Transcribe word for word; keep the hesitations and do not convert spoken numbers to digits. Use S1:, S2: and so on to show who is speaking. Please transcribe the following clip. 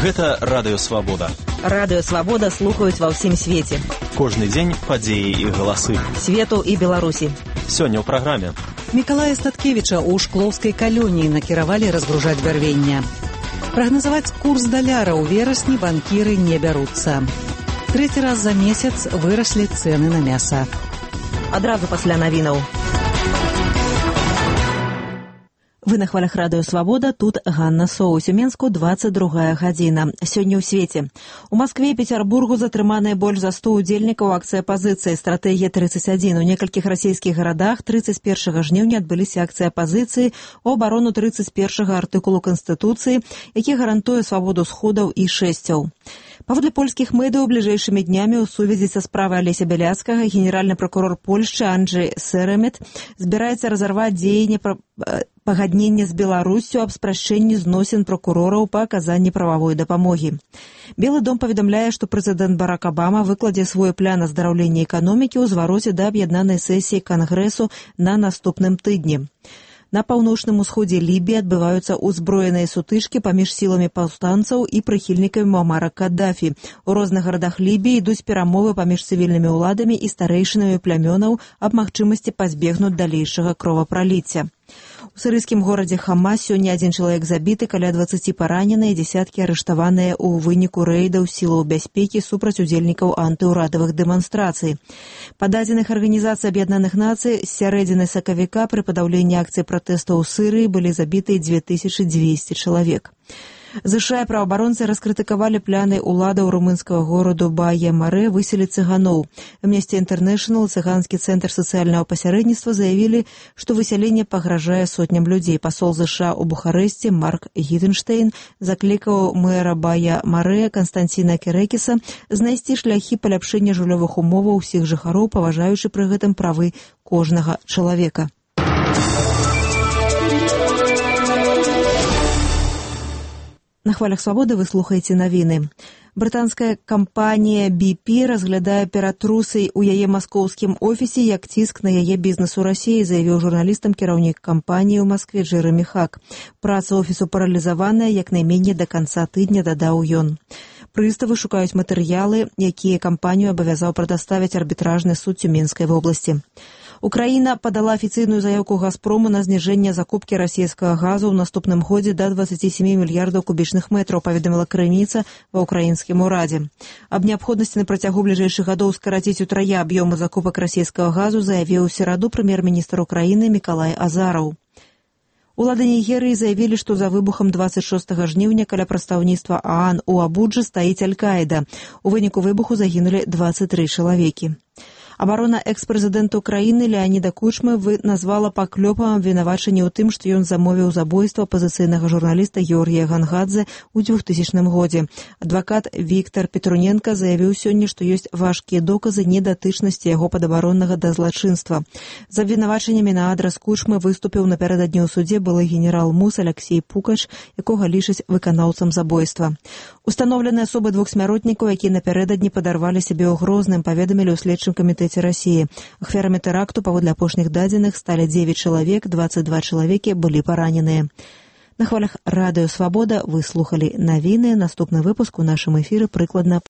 S1: Гэта Радыё Свабода.
S2: Радыё Свабода слухаюць ва ўсім свеце.
S1: Кожны дзень падзеі і галасы.
S2: Свету і Беларусі.
S1: Сёння ў праграме.
S3: Мікалая Статкевіча ў шклоўскай калоніі накіравалі разгружаць бярвення. Прагназаваць курс даляра ў верасні банкіры не бяруцца. Трэці раз за месяц выраслі цэны на мяса.
S2: Адразу пасля навінаў. Вы на хвалях Радыё Свабода, тут Ганна Соус. У Менску двадцать другая гадзіна. Сёння ў свеце. У Маскве і Пецярбургу затрыманыя больш за сто удзельнікаў акцыі апазіцыі «Стратэгія тридцать один». У некалькіх расійскіх гарадах тридцать першага жніўня адбыліся акцыі апазіцыі ў абарону тридцать першага артыкулу Канстытуцыі, які гарантуе свабоду сходаў і шэсцяў. Паводле польскіх медыяў, бліжэйшымі днямі ў сувязі са справай Алеся Бяляцкага генеральны пракурор Польшчы Анджэй Сэрамет збіраецца разарваць дзеянне пра пагаднення з Беларуссю аб спрашчэнні зносін пракурораў па аказанні прававой дапамогі. Белы дом паведамляе, што прэзідэнт Барак Абама выкладзе свой план аздараўлення эканомікі ў звароце да аб'яднанай сесіі Кангрэсу на наступным тыдні. На паўночным усходзе Лібіі адбываюцца ўзброеныя сутычкі паміж сіламі паўстанцаў і прыхільнікамі Муамара Каддафі. У розных гарадах Лібіі ідуць перамовы паміж цывільнымі ўладамі і старэйшынамі плямёнаў аб магчымасці пазбегнуць далейшага кровапраліцця. У сірыйскім горадзе Хама сёння адзін чалавек забіты, каля дваццаці параненыя, дзесяткі арыштаваныя ў выніку рэйдаў сілаў бяспекі супраць удзельнікаў антыўрадавых дэманстрацый. Па дадзеных Арганізацыі Аб'яднаных Нацый, з сярэдзіны сакавіка пры падаўленні акцый пратэстаў у Сырыі былі забіты дзве тысячы дзвесце чалавек. ЗША і праваабаронцы раскрытыкавалі пляны ўладаў румынскага гораду Бая-Маре выселіць цыганоў. Amnesty International, цыганскі цэнтр сацыяльнага пасярэдніцтва, заявілі, што высяленне пагражае сотням людзей. Пасол ЗША ў Бухарэсце Марк Гіденштейн заклікаў мэра Бая-Маре Канстанціна Керекіса знайсці шляхі паляпшэння жыллёвых умоваў усіх жыхароў, паважаючы пры гэтым правы кожнага чалавека. На хвалях Свабоды вы слухаеце навіны. Брытанская кампанія би пі разглядае ператрусай у яе маскоўскім офісе як ціск на яе бізнес у Расіі, заявіў журналістам кіраўнік кампаніі ў Маскве Джэрамі Хак. Праца офісу паралізаваная як найменей да канца тыдня, дадаў ён. Прыставы шукаюць матэрыялы, якія кампанію абавязаў прадаставіць арбітражны суд Цюменскай вобласці. Украіна падала афіцыйную заявку «Газпрому» на зніжэнне закупкі расійскага газу ў наступным годзе да дваццаці сямі мільярдаў кубічных метраў, паведаміла крыніца ва ўкраінскім урадзе. Аб неабходнасці на працягу бліжэйшых гадоў скараціць утрая аб'ёмы закупак расійскага газу заявіў у сераду прэм'ер-міністр Украіны Мікалай Азараў. Улады Нігерыі заявілі, што за выбухам дваццаць шостага жніўня каля прадстаўніцтва ААН у Абуджы стаіць Аль-Каіда. У выніку выбуху загінулі дваццаць тры чалавекі. Абарона экс-прэзідэнта Украіны Леаніда Кучмы назвала паклёпам абвінавачанне ў тым, што ён замовіў забойства апазіцыйнага журналіста Георгія Гангадзе ў двухтысячным годзе. Адвакат Віктар Петруненка заявіў сёння, што ёсць важкія доказы недатычнасці яго падабароннага да злачынства. З абвінавачаннямі на адрас Кучмы выступіў напярэдадні ў судзе былы генерал МУС Аляксей Пукач, якога лічаць выканаўцам забойства. Устаноўленыя асобы двух смяротнікаў, якія напярэдадні падарвалі сябе ў Грозным, паведамілі ў следчым камітэце Расіі. Ахвярамі тэракту, паводле апошніх дадзеных, сталі дзевяць чалавек, дваццаць два чалавекі былі параненыя. На хвалях Радыё Свабода вы слухалі навіны. Наступны выпуск у нашым эфіры прыкладна